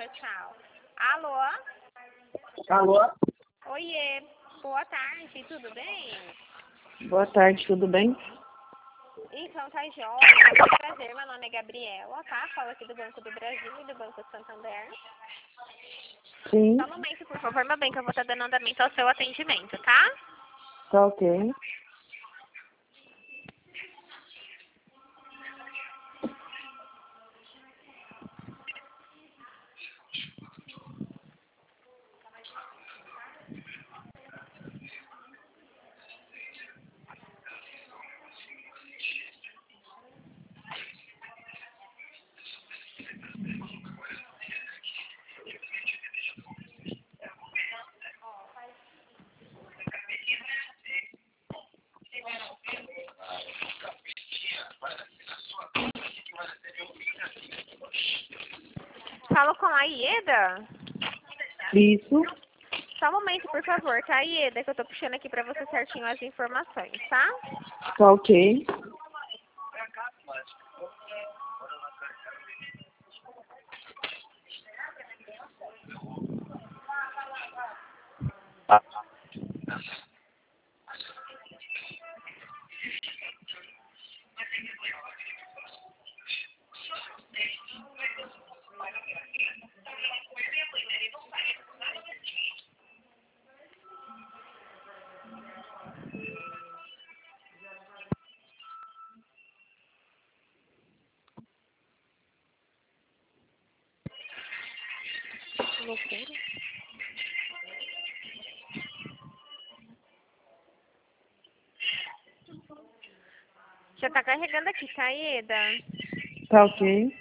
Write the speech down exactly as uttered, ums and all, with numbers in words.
Tchau, tchau. Alô? Alô? Oiê. Boa tarde, tudo bem? Boa tarde, tudo bem? Então, tá jóia. Muito prazer, meu nome é Gabriela, tá? Falo aqui do Banco do Brasil e do Banco Santander. Sim. Só um momento, por favor, meu bem, que eu vou estar dando andamento ao seu atendimento, tá? Tá ok. Falo com a Ieda? Isso. Só um momento, por favor, tá, Ieda? Que eu tô puxando aqui pra você certinho as informações, tá? Tá ok. Loucura. Já tá carregando aqui, tá, Ieda? Tá ok.